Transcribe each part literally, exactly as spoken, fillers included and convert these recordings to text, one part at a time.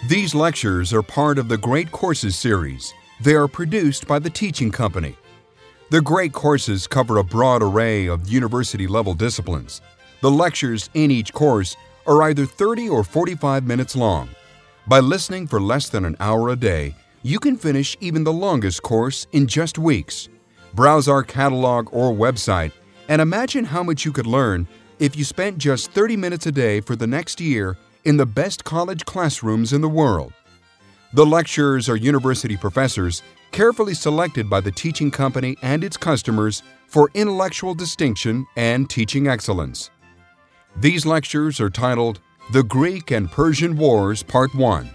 These lectures are part of the Great Courses series. They are produced by the Teaching Company. The Great Courses cover a broad array of university-level disciplines. The lectures in each course are either thirty or forty-five minutes long. By listening for less than an hour a day, you can finish even the longest course in just weeks. Browse our catalog or website and imagine how much you could learn if you spent just thirty minutes a day for the next year in the best college classrooms in the world. The lecturers are university professors carefully selected by the Teaching Company and its customers for intellectual distinction and teaching excellence. These lectures are titled The Greek and Persian Wars, Part one.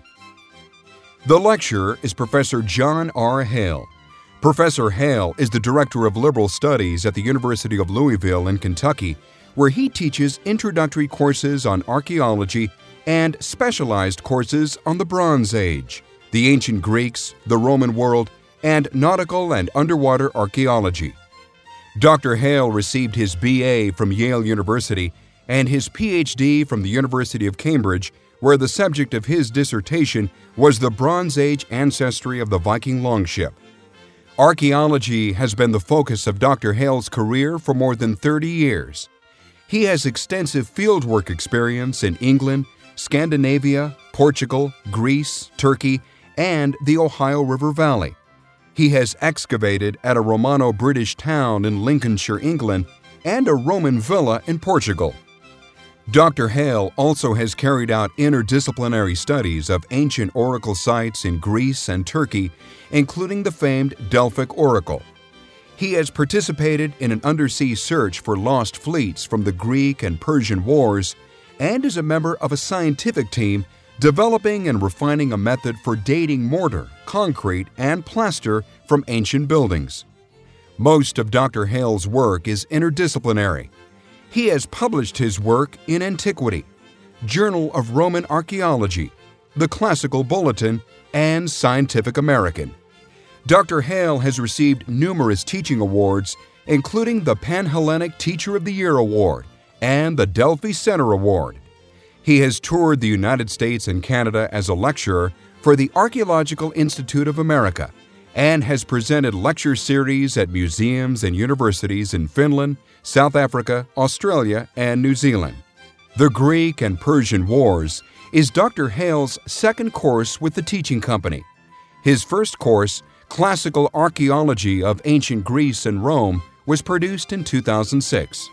The lecturer is Professor John R. Hale. Professor Hale is the Director of Liberal Studies at the University of Louisville in Kentucky, where he teaches introductory courses on archaeology and specialized courses on the Bronze Age, the ancient Greeks, the Roman world, and nautical and underwater archaeology. Doctor Hale received his B A from Yale University and his P H D from the University of Cambridge, where the subject of his dissertation was the Bronze Age ancestry of the Viking longship. Archaeology has been the focus of Doctor Hale's career for more than thirty years. He has extensive fieldwork experience in England, Scandinavia, Portugal, Greece, Turkey, and the Ohio River Valley. He has excavated at a Romano-British town in Lincolnshire, England, and a Roman villa in Portugal. Doctor Hale also has carried out interdisciplinary studies of ancient oracle sites in Greece and Turkey, including the famed Delphic Oracle. He has participated in an undersea search for lost fleets from the Greek and Persian wars, and is a member of a scientific team developing and refining a method for dating mortar, concrete, and plaster from ancient buildings. Most of Doctor Hale's work is interdisciplinary. He has published his work in Antiquity, Journal of Roman Archaeology, the Classical Bulletin, and Scientific American. Doctor Hale has received numerous teaching awards, including the Pan-Hellenic Teacher of the Year Award and the Delphi Center Award. He has toured the United States and Canada as a lecturer for the Archaeological Institute of America and has presented lecture series at museums and universities in Finland, South Africa, Australia, and New Zealand. The Greek and Persian Wars is Doctor Hale's second course with the Teaching Company. His first course, Classical Archaeology of Ancient Greece and Rome, was produced in two thousand six.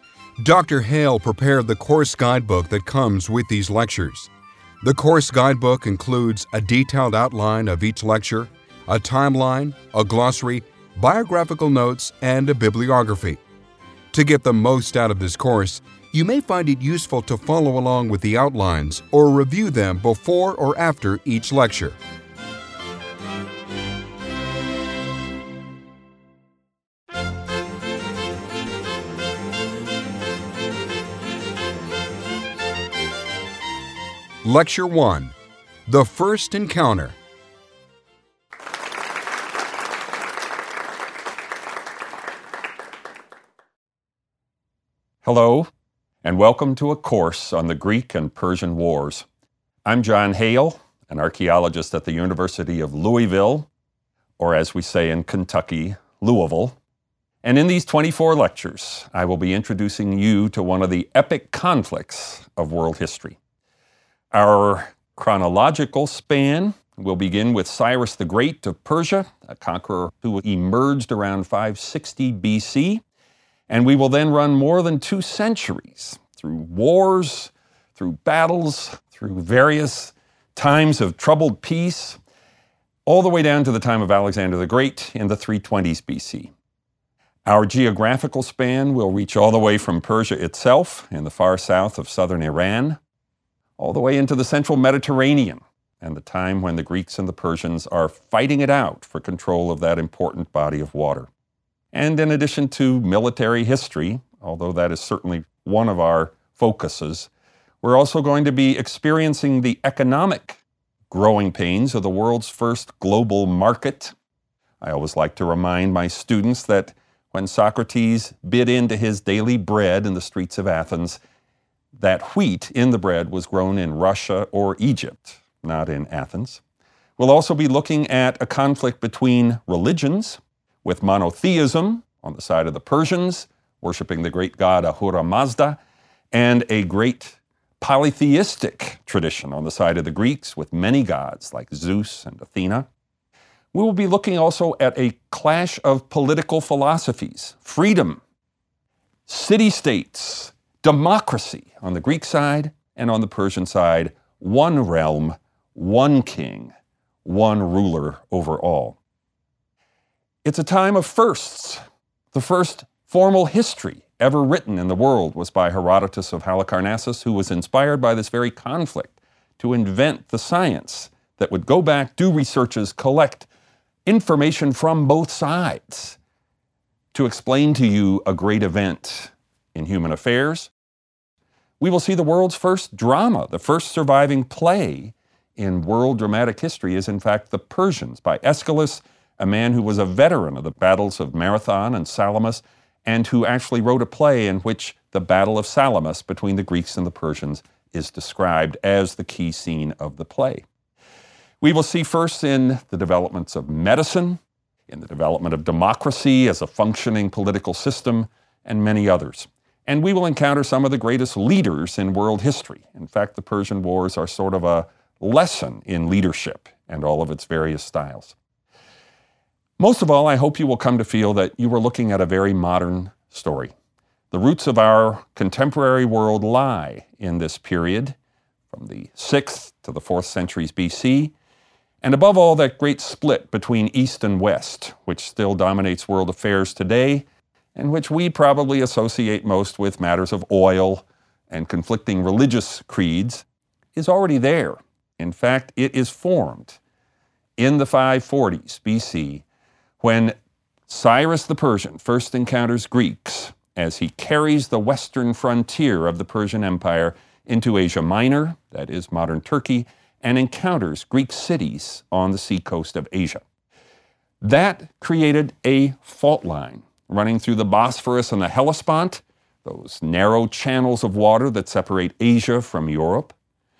Doctor Hale prepared the course guidebook that comes with these lectures. The course guidebook includes a detailed outline of each lecture, a timeline, a glossary, biographical notes, and a bibliography. To get the most out of this course, you may find it useful to follow along with the outlines or review them before or after each lecture. Lecture one. The First Encounter. Hello, and welcome to a course on the Greek and Persian Wars. I'm John Hale, an archaeologist at the University of Louisville, or as we say in Kentucky, Louisville. And in these twenty-four lectures, I will be introducing you to one of the epic conflicts of world history. Our chronological span will begin with Cyrus the Great of Persia, a conqueror who emerged around five sixty B C, and we will then run more than two centuries through wars, through battles, through various times of troubled peace, all the way down to the time of Alexander the Great in the three twenties B C. Our geographical span will reach all the way from Persia itself in the far south of southern Iran, all the way into the central Mediterranean, and the time when the Greeks and the Persians are fighting it out for control of that important body of water. And in addition to military history, although that is certainly one of our focuses, we're also going to be experiencing the economic growing pains of the world's first global market. I always like to remind my students that when Socrates bit into his daily bread in the streets of Athens, that wheat in the bread was grown in Russia or Egypt, not in Athens. We'll also be looking at a conflict between religions, with monotheism on the side of the Persians, worshiping the great god Ahura Mazda, and a great polytheistic tradition on the side of the Greeks, with many gods like Zeus and Athena. We will be looking also at a clash of political philosophies, freedom, city-states, democracy on the Greek side, and on the Persian side, one realm, one king, one ruler over all. It's a time of firsts. The first formal history ever written in the world was by Herodotus of Halicarnassus, who was inspired by this very conflict to invent the science that would go back, do researches, collect information from both sides to explain to you a great event in human affairs. We will see the world's first drama. The first surviving play in world dramatic history is, in fact, The Persians by Aeschylus, a man who was a veteran of the battles of Marathon and Salamis, and who actually wrote a play in which the Battle of Salamis between the Greeks and the Persians is described as the key scene of the play. We will see first in the developments of medicine, in the development of democracy as a functioning political system, and many others. And we will encounter some of the greatest leaders in world history. In fact, the Persian Wars are sort of a lesson in leadership and all of its various styles. Most of all, I hope you will come to feel that you are looking at a very modern story. The roots of our contemporary world lie in this period, from the sixth to the fourth centuries B C, and above all, that great split between East and West, which still dominates world affairs today, and which we probably associate most with matters of oil and conflicting religious creeds, is already there. In fact, it is formed in the five forties B C, when Cyrus the Persian first encounters Greeks as he carries the western frontier of the Persian Empire into Asia Minor, that is modern Turkey, and encounters Greek cities on the seacoast of Asia. That created a fault line running through the Bosphorus and the Hellespont, those narrow channels of water that separate Asia from Europe,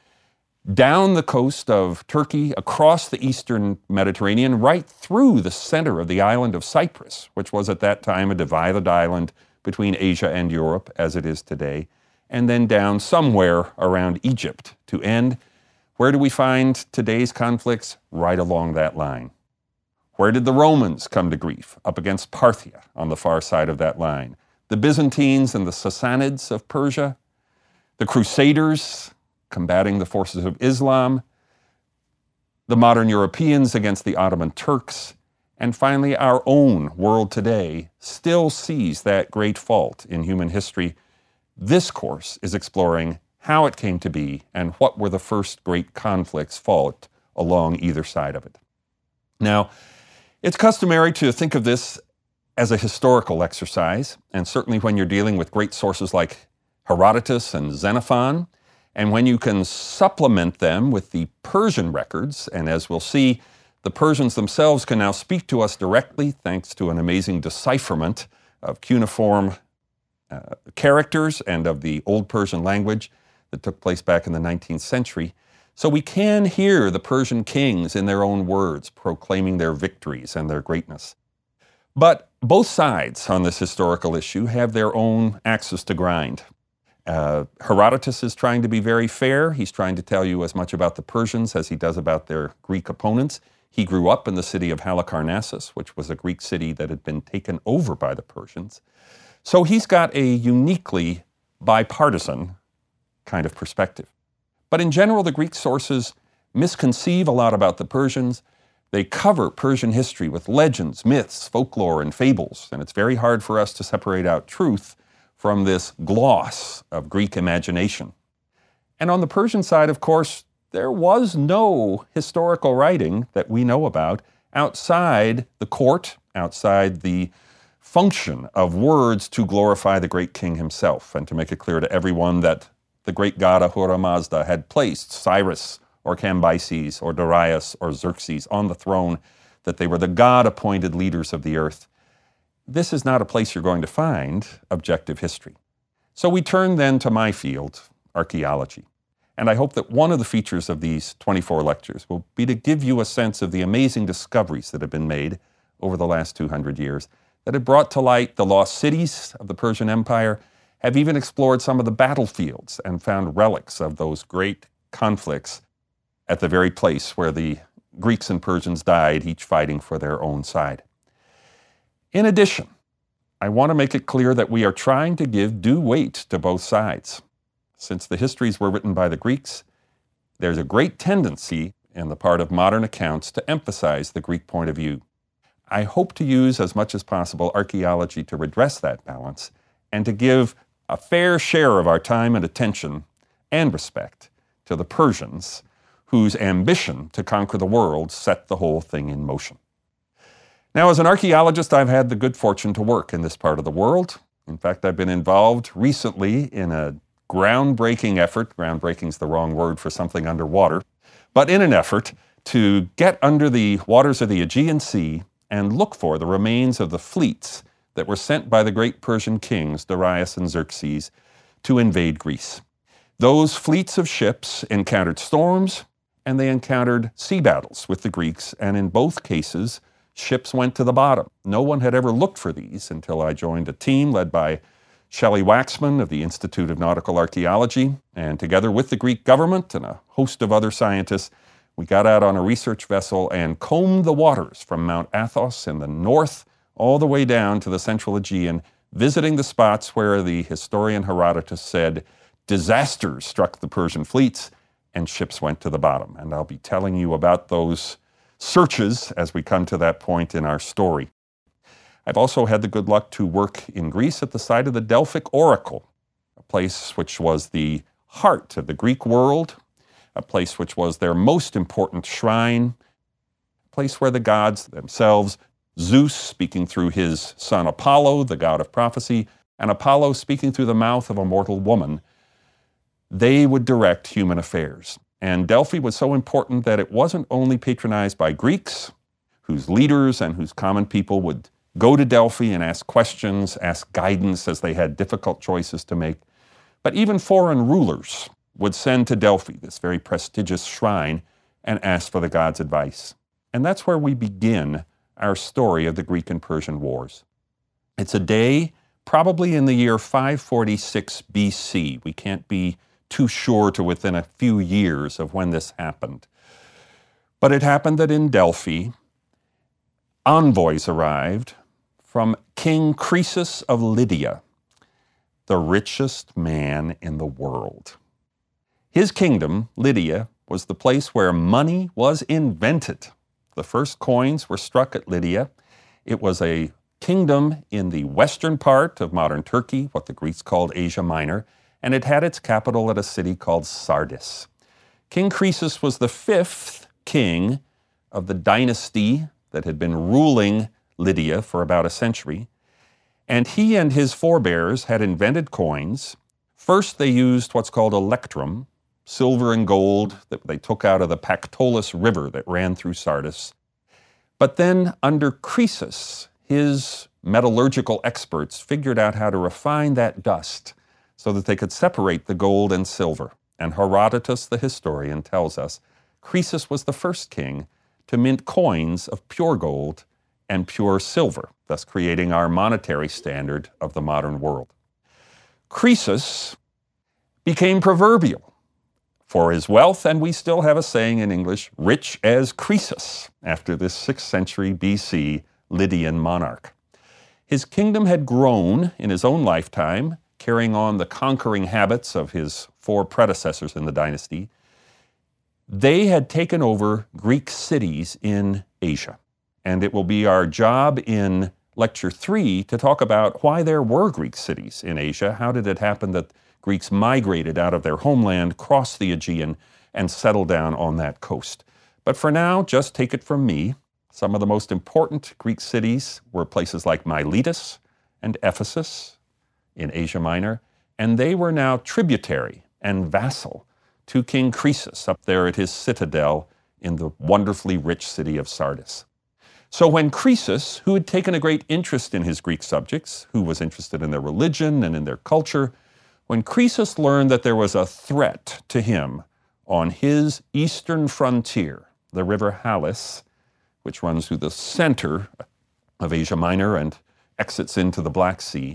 down the coast of Turkey, across the eastern Mediterranean, right through the center of the island of Cyprus, which was at that time a divided island between Asia and Europe, as it is today, and then down somewhere around Egypt to end. Where do we find today's conflicts? Right along that line. Where did the Romans come to grief? Up against Parthia on the far side of that line. The Byzantines and the Sassanids of Persia. The Crusaders combating the forces of Islam. The modern Europeans against the Ottoman Turks. And finally, our own world today still sees that great fault in human history. This course is exploring how it came to be and what were the first great conflicts fought along either side of it. Now, it's customary to think of this as a historical exercise, and certainly when you're dealing with great sources like Herodotus and Xenophon, and when you can supplement them with the Persian records, and as we'll see, the Persians themselves can now speak to us directly thanks to an amazing decipherment of cuneiform uh, characters and of the Old Persian language that took place back in the nineteenth century. So we can hear the Persian kings in their own words proclaiming their victories and their greatness. But both sides on this historical issue have their own axes to grind. Uh, Herodotus is trying to be very fair. He's trying to tell you as much about the Persians as he does about their Greek opponents. He grew up in the city of Halicarnassus, which was a Greek city that had been taken over by the Persians. So he's got a uniquely bipartisan kind of perspective. But in general, the Greek sources misconceive a lot about the Persians. They cover Persian history with legends, myths, folklore, and fables, and it's very hard for us to separate out truth from this gloss of Greek imagination. And on the Persian side, of course, there was no historical writing that we know about outside the court, outside the function of words to glorify the great king himself and to make it clear to everyone that the great god Ahura Mazda had placed Cyrus or Cambyses or Darius or Xerxes on the throne, that they were the God-appointed leaders of the earth. This is not a place you're going to find objective history. So we turn then to my field, archaeology. And I hope that one of the features of these twenty-four lectures will be to give you a sense of the amazing discoveries that have been made over the last two hundred years, that have brought to light the lost cities of the Persian Empire, have even explored some of the battlefields and found relics of those great conflicts at the very place where the Greeks and Persians died, each fighting for their own side. In addition, I want to make it clear that we are trying to give due weight to both sides. Since the histories were written by the Greeks, there's a great tendency in the part of modern accounts to emphasize the Greek point of view. I hope to use as much as possible archaeology to redress that balance and to give a fair share of our time and attention and respect to the Persians, whose ambition to conquer the world set the whole thing in motion. Now, as an archaeologist, I've had the good fortune to work in this part of the world. In fact, I've been involved recently in a groundbreaking effort, groundbreaking is the wrong word for something underwater, but in an effort to get under the waters of the Aegean Sea and look for the remains of the fleets that were sent by the great Persian kings, Darius and Xerxes, to invade Greece. Those fleets of ships encountered storms, and they encountered sea battles with the Greeks, and in both cases, ships went to the bottom. No one had ever looked for these until I joined a team led by Shelley Waxman of the Institute of Nautical Archaeology, and together with the Greek government and a host of other scientists, we got out on a research vessel and combed the waters from Mount Athos in the north all the way down to the central Aegean, visiting the spots where the historian Herodotus said disasters struck the Persian fleets and ships went to the bottom. And I'll be telling you about those searches as we come to that point in our story. I've also had the good luck to work in Greece at the site of the Delphic Oracle, a place which was the heart of the Greek world, a place which was their most important shrine, a place where the gods themselves, Zeus speaking through his son Apollo, the god of prophecy, and Apollo speaking through the mouth of a mortal woman, they would direct human affairs. And Delphi was so important that it wasn't only patronized by Greeks, whose leaders and whose common people would go to Delphi and ask questions, ask guidance as they had difficult choices to make, but even foreign rulers would send to Delphi, this very prestigious shrine, and ask for the gods' advice. And that's where we begin our story of the Greek and Persian Wars. It's a day probably in the year five forty-six B C. We can't be too sure to within a few years of when this happened. But it happened that in Delphi, envoys arrived from King Croesus of Lydia, the richest man in the world. His kingdom, Lydia, was the place where money was invented. The first coins were struck at Lydia. It was a kingdom in the western part of modern Turkey, what the Greeks called Asia Minor, and it had its capital at a city called Sardis. King Croesus was the fifth king of the dynasty that had been ruling Lydia for about a century, and he and his forebears had invented coins. First, they used what's called electrum, silver and gold that they took out of the Pactolus River that ran through Sardis. But then, under Croesus, his metallurgical experts figured out how to refine that dust so that they could separate the gold and silver. And Herodotus, the historian, tells us Croesus was the first king to mint coins of pure gold and pure silver, thus creating our monetary standard of the modern world. Croesus became proverbial for his wealth, and we still have a saying in English, rich as Croesus, after this sixth century B C Lydian monarch. His kingdom had grown in his own lifetime, carrying on the conquering habits of his four predecessors in the dynasty. They had taken over Greek cities in Asia, and it will be our job in lecture three to talk about why there were Greek cities in Asia. How did it happen that Greeks migrated out of their homeland, crossed the Aegean, and settled down on that coast? But for now, just take it from me. Some of the most important Greek cities were places like Miletus and Ephesus in Asia Minor, and they were now tributary and vassal to King Croesus up there at his citadel in the wonderfully rich city of Sardis. So when Croesus, who had taken a great interest in his Greek subjects, who was interested in their religion and in their culture, when Croesus learned that there was a threat to him on his eastern frontier, the river Halys, which runs through the center of Asia Minor and exits into the Black Sea,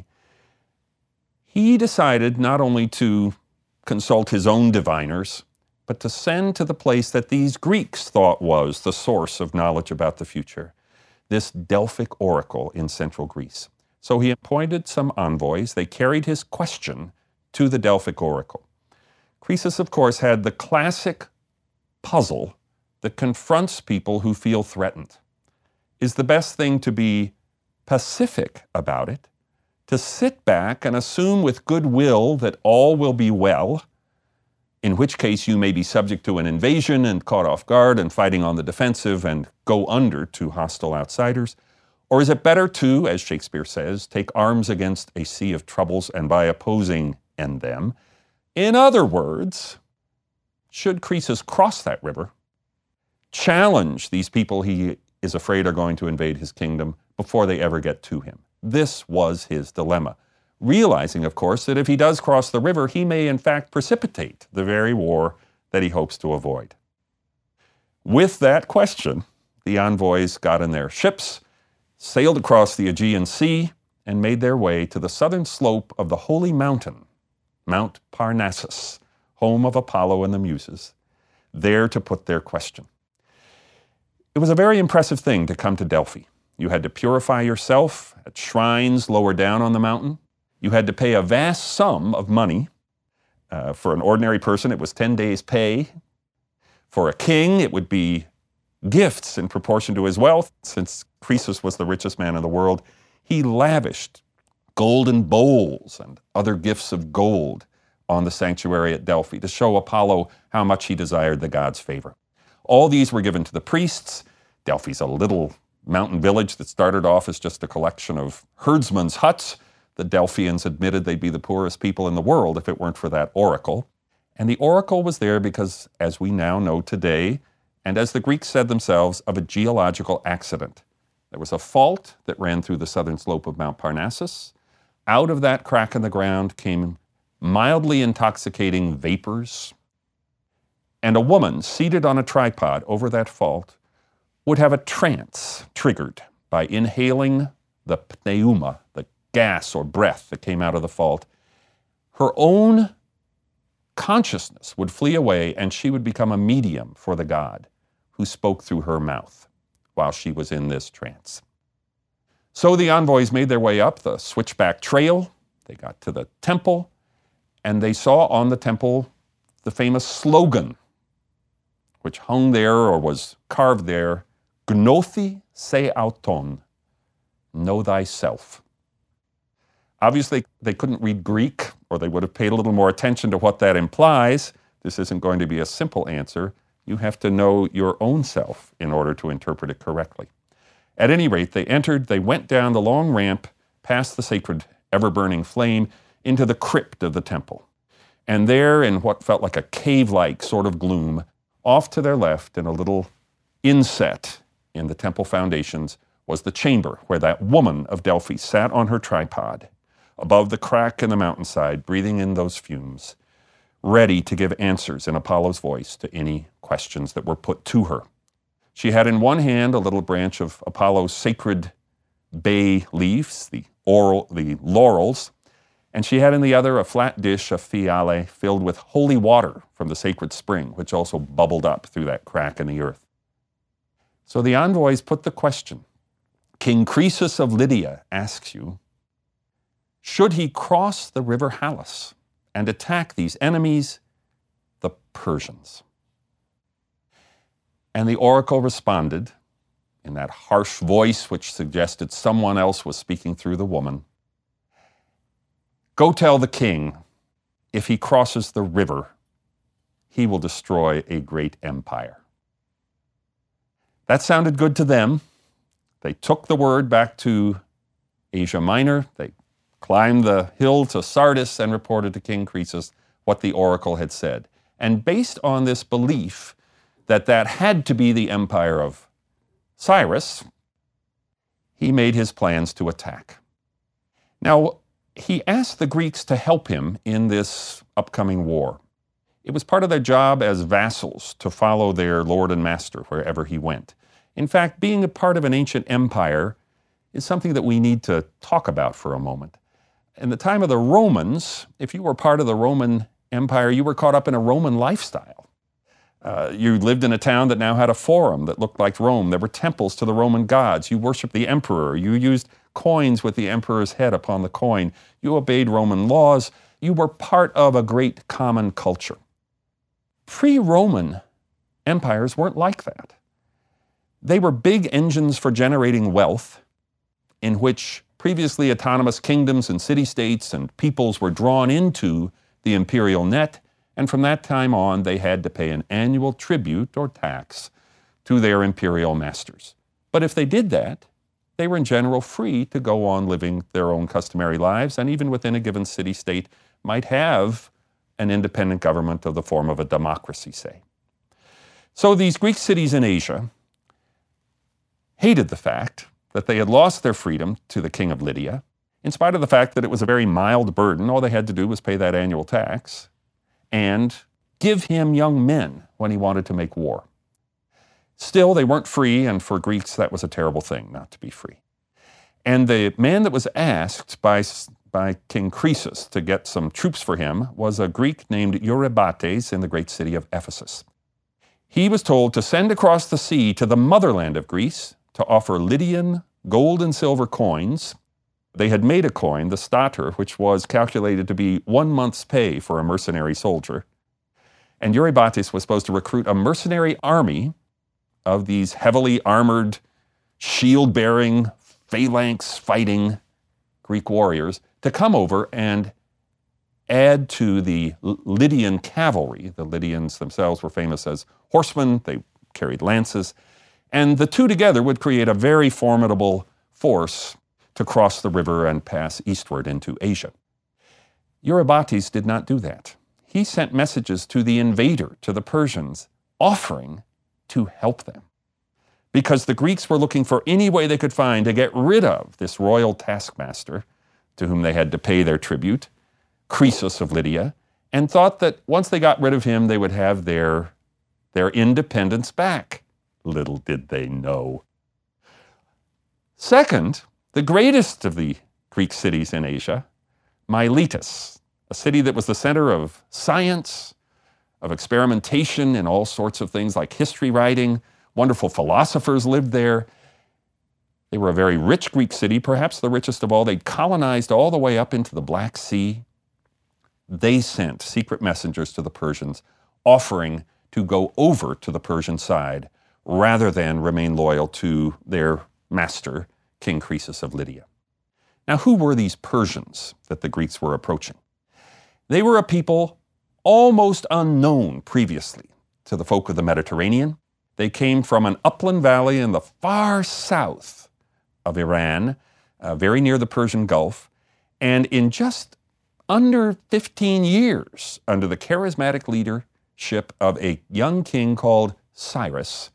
he decided not only to consult his own diviners, but to send to the place that these Greeks thought was the source of knowledge about the future, this Delphic oracle in central Greece. So he appointed some envoys. They carried his question to the Delphic oracle. Croesus, of course, had the classic puzzle that confronts people who feel threatened. Is the best thing to be pacific about it, to sit back and assume with goodwill that all will be well, in which case you may be subject to an invasion and caught off guard and fighting on the defensive and go under to hostile outsiders? Or is it better to, as Shakespeare says, take arms against a sea of troubles and by opposing end them? In other words, should Croesus cross that river, challenge these people he is afraid are going to invade his kingdom before they ever get to him? This was his dilemma, realizing, of course, that if he does cross the river, he may in fact precipitate the very war that he hopes to avoid. With that question, the envoys got in their ships, sailed across the Aegean Sea, and made their way to the southern slope of the holy mountain, Mount Parnassus, home of Apollo and the Muses, there to put their question. It was a very impressive thing to come to Delphi. You had to purify yourself at shrines lower down on the mountain. You had to pay a vast sum of money. Uh, for an ordinary person, it was ten days' pay. For a king, it would be gifts in proportion to his wealth. Since Croesus was the richest man in the world, he lavished golden bowls and other gifts of gold on the sanctuary at Delphi to show Apollo how much he desired the god's favor. All these were given to the priests. Delphi's a little mountain village that started off as just a collection of herdsmen's huts. The Delphians admitted they'd be the poorest people in the world if it weren't for that oracle. And the oracle was there because, as we now know today, and as the Greeks said themselves, of a geological accident. There was a fault that ran through the southern slope of Mount Parnassus. Out of that crack in the ground came mildly intoxicating vapors, and a woman seated on a tripod over that fault would have a trance triggered by inhaling the pneuma, the gas or breath that came out of the fault. Her own consciousness would flee away, and she would become a medium for the god who spoke through her mouth while she was in this trance. So the envoys made their way up the switchback trail. They got to the temple, and they saw on the temple the famous slogan, which hung there or was carved there, Gnothi se auton, know thyself. Obviously, they couldn't read Greek, or they would have paid a little more attention to what that implies. This isn't going to be a simple answer. You have to know your own self in order to interpret it correctly. At any rate, they entered, they went down the long ramp, past the sacred ever-burning flame, into the crypt of the temple. And there, in what felt like a cave-like sort of gloom, off to their left, in a little inset in the temple foundations, was the chamber where that woman of Delphi sat on her tripod, above the crack in the mountainside, breathing in those fumes, ready to give answers in Apollo's voice to any questions that were put to her. She had in one hand a little branch of Apollo's sacred bay leaves, the, oral, the laurels, and she had in the other a flat dish of fiale filled with holy water from the sacred spring, which also bubbled up through that crack in the earth. So the envoys put the question, King Croesus of Lydia asks you, should he cross the river Halys and attack these enemies, the Persians? And the oracle responded in that harsh voice which suggested someone else was speaking through the woman. Go tell the king, if he crosses the river, he will destroy a great empire. That sounded good to them. They took the word back to Asia Minor. They climbed the hill to Sardis and reported to King Croesus what the oracle had said. And based on this belief that that had to be the empire of Cyrus, he made his plans to attack. Now, he asked the Greeks to help him in this upcoming war. It was part of their job as vassals to follow their lord and master wherever he went. In fact, being a part of an ancient empire is something that we need to talk about for a moment. In the time of the Romans, if you were part of the Roman Empire, you were caught up in a Roman lifestyle. Uh, you lived in a town that now had a forum that looked like Rome. There were temples to the Roman gods. You worshiped the emperor. You used coins with the emperor's head upon the coin. You obeyed Roman laws. You were part of a great common culture. Pre-Roman empires weren't like that. They were big engines for generating wealth in which previously autonomous kingdoms and city-states and peoples were drawn into the imperial net, and from that time on they had to pay an annual tribute or tax to their imperial masters. But if they did that, they were in general free to go on living their own customary lives, and even within a given city-state might have an independent government of the form of a democracy, say. So these Greek cities in Asia hated the fact that they had lost their freedom to the king of Lydia, in spite of the fact that it was a very mild burden. All they had to do was pay that annual tax and give him young men when he wanted to make war. Still, they weren't free, and for Greeks that was a terrible thing, not to be free. And the man that was asked by, by King Croesus to get some troops for him was a Greek named Eurybates in the great city of Ephesus. He was told to send across the sea to the motherland of Greece to offer Lydian gold and silver coins. They had made a coin, the stater, which was calculated to be one month's pay for a mercenary soldier. And Eurybates was supposed to recruit a mercenary army of these heavily armored, shield-bearing, phalanx-fighting Greek warriors to come over and add to the Lydian cavalry. The Lydians themselves were famous as horsemen. They carried lances. And the two together would create a very formidable force to cross the river and pass eastward into Asia. Eurybates did not do that. He sent messages to the invader, to the Persians, offering to help them, because the Greeks were looking for any way they could find to get rid of this royal taskmaster to whom they had to pay their tribute, Croesus of Lydia, and thought that once they got rid of him, they would have their, their independence back. Little did they know. Second, the greatest of the Greek cities in Asia, Miletus, a city that was the center of science, of experimentation in all sorts of things like history writing. Wonderful philosophers lived there. They were a very rich Greek city, perhaps the richest of all. They'd colonized all the way up into the Black Sea. They sent secret messengers to the Persians offering to go over to the Persian side rather than remain loyal to their master, King Croesus of Lydia. Now, who were these Persians that the Greeks were approaching? They were a people almost unknown previously to the folk of the Mediterranean. They came from an upland valley in the far south of Iran, uh, very near the Persian Gulf, and in just under fifteen years, under the charismatic leadership of a young king called Cyrus,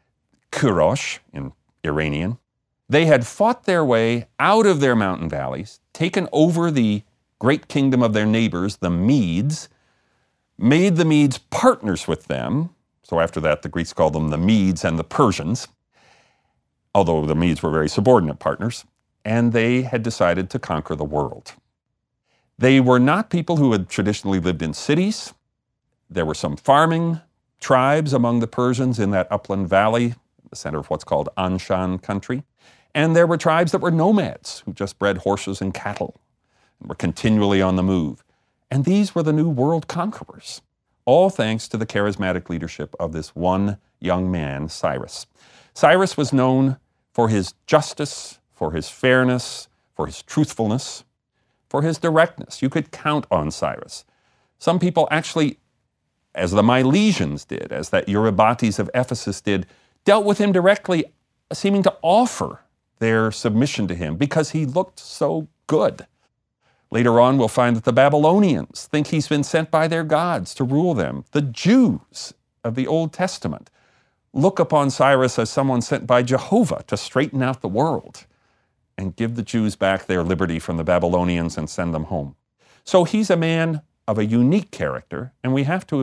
Kurosh in Iranian, they had fought their way out of their mountain valleys, taken over the great kingdom of their neighbors, the Medes, made the Medes partners with them. So after that, the Greeks called them the Medes and the Persians, although the Medes were very subordinate partners, and they had decided to conquer the world. They were not people who had traditionally lived in cities. There were some farming tribes among the Persians in that upland valley, the center of what's called Anshan country. And there were tribes that were nomads who just bred horses and cattle and were continually on the move. And these were the new world conquerors, all thanks to the charismatic leadership of this one young man, Cyrus. Cyrus was known for his justice, for his fairness, for his truthfulness, for his directness. You could count on Cyrus. Some people actually, as the Milesians did, as that Eurybates of Ephesus did, dealt with him directly, seeming to offer their submission to him because he looked so good. Later on, we'll find that the Babylonians think he's been sent by their gods to rule them. The Jews of the Old Testament look upon Cyrus as someone sent by Jehovah to straighten out the world and give the Jews back their liberty from the Babylonians and send them home. So he's a man of a unique character, and we have to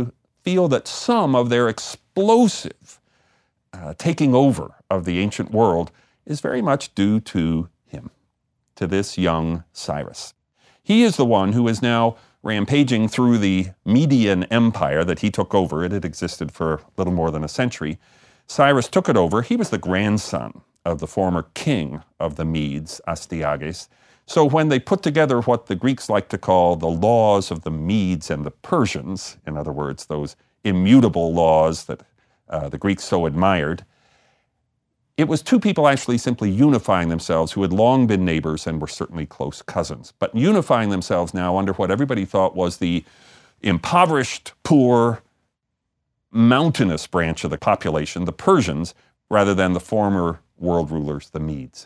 feel that some of their explosive uh, taking over of the ancient world is very much due to him, to this young Cyrus. He is the one who is now rampaging through the Median Empire that he took over. It had existed for a little more than a century. Cyrus took it over. He was the grandson of the former king of the Medes, Astyages. So when they put together what the Greeks like to call the laws of the Medes and the Persians, in other words, those immutable laws that uh, the Greeks so admired, it was two people actually simply unifying themselves who had long been neighbors and were certainly close cousins, but unifying themselves now under what everybody thought was the impoverished, poor, mountainous branch of the population, the Persians, rather than the former world rulers, the Medes.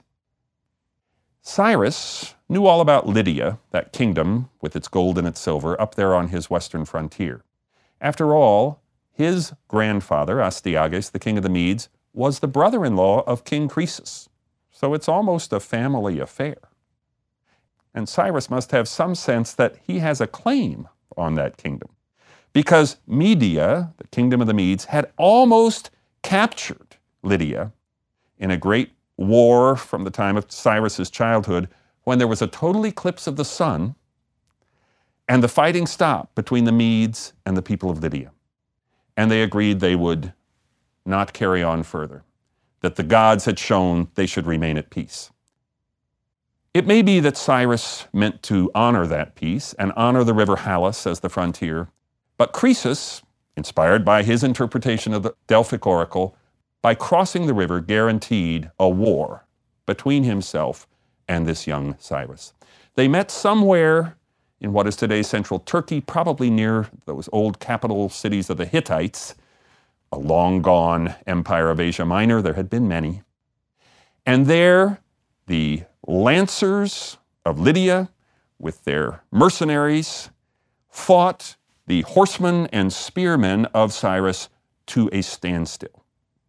Cyrus knew all about Lydia, that kingdom with its gold and its silver, up there on his western frontier. After all, his grandfather, Astyages, the king of the Medes, was the brother-in-law of King Croesus. So it's almost a family affair. And Cyrus must have some sense that he has a claim on that kingdom, because Media, the kingdom of the Medes, had almost captured Lydia in a great war from the time of Cyrus's childhood, when there was a total eclipse of the sun and the fighting stopped between the Medes and the people of Lydia. And they agreed they would not carry on further, that the gods had shown they should remain at peace. It may be that Cyrus meant to honor that peace and honor the river Halys as the frontier, but Croesus, inspired by his interpretation of the Delphic oracle, by crossing the river guaranteed a war between himself and this young Cyrus. They met somewhere in what is today central Turkey, probably near those old capital cities of the Hittites, a long-gone empire of Asia Minor. There had been many. And there, the lancers of Lydia, with their mercenaries, fought the horsemen and spearmen of Cyrus to a standstill.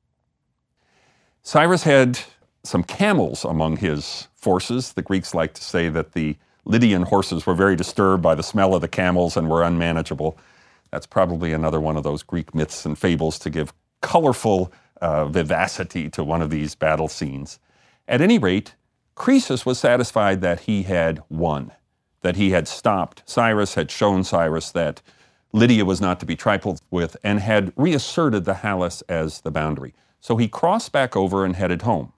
Cyrus had some camels among his forces. The Greeks like to say that the Lydian horses were very disturbed by the smell of the camels and were unmanageable. That's probably another one of those Greek myths and fables to give colorful uh, vivacity to one of these battle scenes. At any rate, Croesus was satisfied that he had won, that he had stopped Cyrus, had shown Cyrus that Lydia was not to be trifled with, and had reasserted the Halys as the boundary. So he crossed back over and headed home.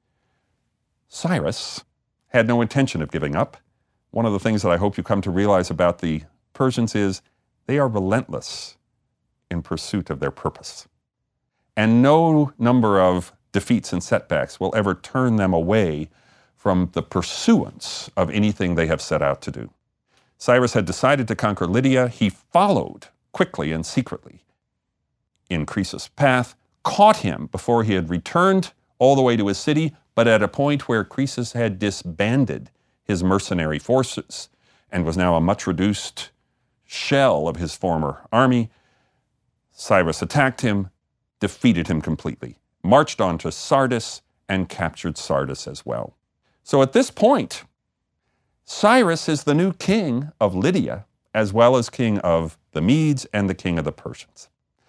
Cyrus had no intention of giving up. One of the things that I hope you come to realize about the Persians is they are relentless in pursuit of their purpose. And no number of defeats and setbacks will ever turn them away from the pursuance of anything they have set out to do. Cyrus had decided to conquer Lydia. He followed quickly and secretly in Croesus' path, caught him before he had returned all the way to his city, but at a point where Croesus had disbanded his mercenary forces and was now a much reduced shell of his former army. Cyrus attacked him, defeated him completely, marched on to Sardis, and captured Sardis as well. So at this point, Cyrus is the new king of Lydia, as well as king of the Medes and the king of the Persians.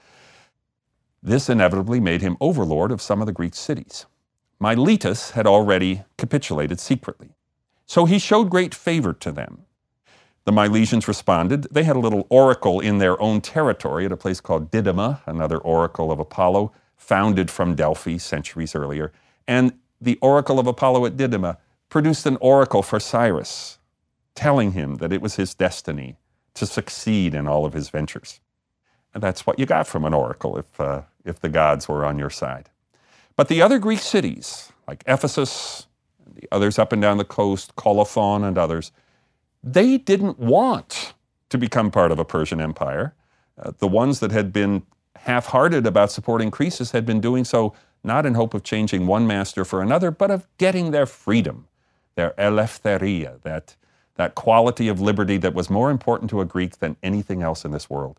This inevitably made him overlord of some of the Greek cities. Miletus had already capitulated secretly, so he showed great favor to them. The Milesians responded. They had a little oracle in their own territory at a place called Didyma, another oracle of Apollo, founded from Delphi centuries earlier. And the oracle of Apollo at Didyma produced an oracle for Cyrus, telling him that it was his destiny to succeed in all of his ventures. And that's what you got from an oracle if, uh, if the gods were on your side. But the other Greek cities, like Ephesus, and the others up and down the coast, Colophon and others, they didn't want to become part of a Persian empire. Uh, the ones that had been half-hearted about supporting Croesus had been doing so not in hope of changing one master for another, but of getting their freedom, their eleftheria, that, that quality of liberty that was more important to a Greek than anything else in this world.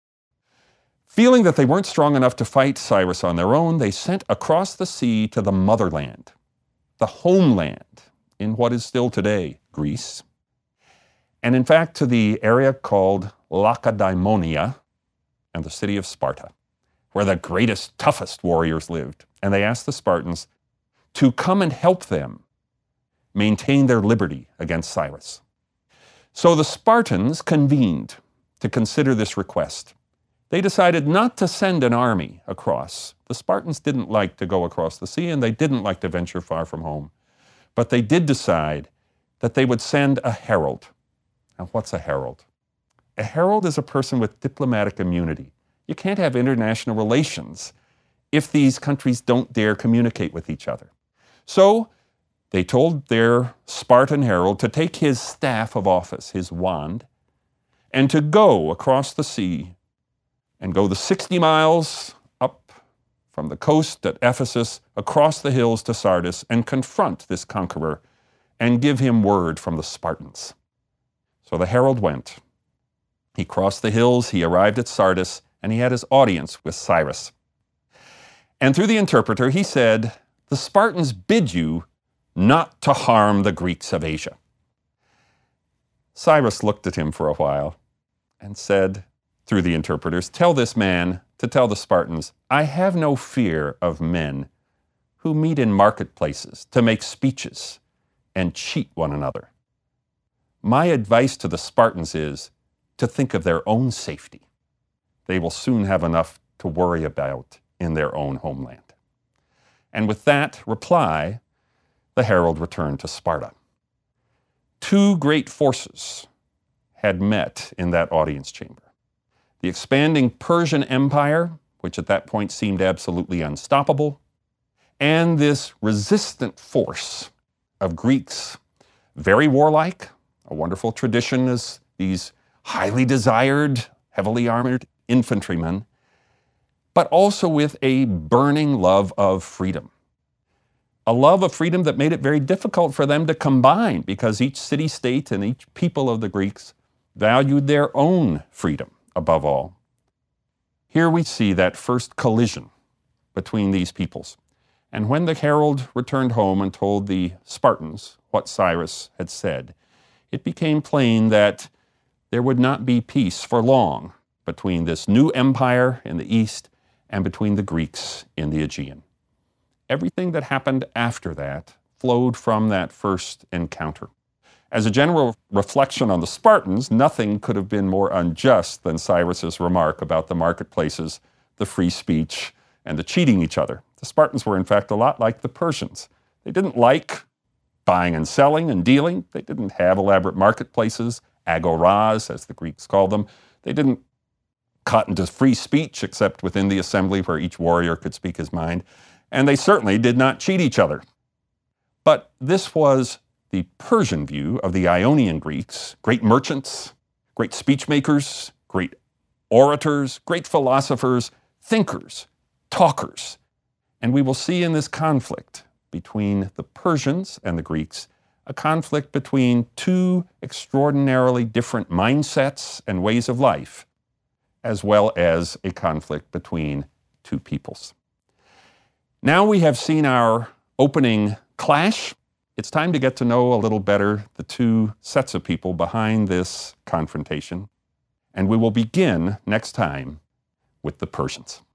Feeling that they weren't strong enough to fight Cyrus on their own, they sent across the sea to the motherland, the homeland in what is still today Greece, and in fact to the area called Lacedaemonia, and the city of Sparta, where the greatest, toughest warriors lived. And they asked the Spartans to come and help them maintain their liberty against Cyrus. So the Spartans convened to consider this request. They decided not to send an army across. The Spartans didn't like to go across the sea, and they didn't like to venture far from home. But they did decide that they would send a herald. Now, what's a herald? A herald is a person with diplomatic immunity. You can't have international relations if these countries don't dare communicate with each other. So they told their Spartan herald to take his staff of office, his wand, and to go across the sea and go the sixty miles up from the coast at Ephesus, across the hills to Sardis, and confront this conqueror and give him word from the Spartans. So the herald went. He crossed the hills, he arrived at Sardis, and he had his audience with Cyrus. And through the interpreter, he said, "The Spartans bid you not to harm the Greeks of Asia." Cyrus looked at him for a while and said, through the interpreters, "Tell this man to tell the Spartans, I have no fear of men who meet in marketplaces to make speeches and cheat one another. My advice to the Spartans is to think of their own safety. They will soon have enough to worry about in their own homeland." And with that reply, the herald returned to Sparta. Two great forces had met in that audience chamber. The expanding Persian Empire, which at that point seemed absolutely unstoppable, and this resistant force of Greeks, very warlike, a wonderful tradition as these highly desired, heavily armored infantrymen, but also with a burning love of freedom. A love of freedom that made it very difficult for them to combine because each city-state and each people of the Greeks valued their own freedom above all. Here we see that first collision between these peoples. And when the herald returned home and told the Spartans what Cyrus had said, it became plain that there would not be peace for long between this new empire in the east and between the Greeks in the Aegean. Everything that happened after that flowed from that first encounter. As a general reflection on the Spartans, nothing could have been more unjust than Cyrus's remark about the marketplaces, the free speech, and the cheating each other. The Spartans were, in fact, a lot like the Persians. They didn't like buying and selling and dealing. They didn't have elaborate marketplaces, agoras, as the Greeks called them. They didn't cut into free speech except within the assembly where each warrior could speak his mind. And they certainly did not cheat each other. But this was the Persian view of the Ionian Greeks, great merchants, great speech makers, great orators, great philosophers, thinkers, talkers. And we will see in this conflict between the Persians and the Greeks a conflict between two extraordinarily different mindsets and ways of life, as well as a conflict between two peoples. Now we have seen our opening clash. It's time to get to know a little better the two sets of people behind this confrontation. And we will begin next time with the Persians.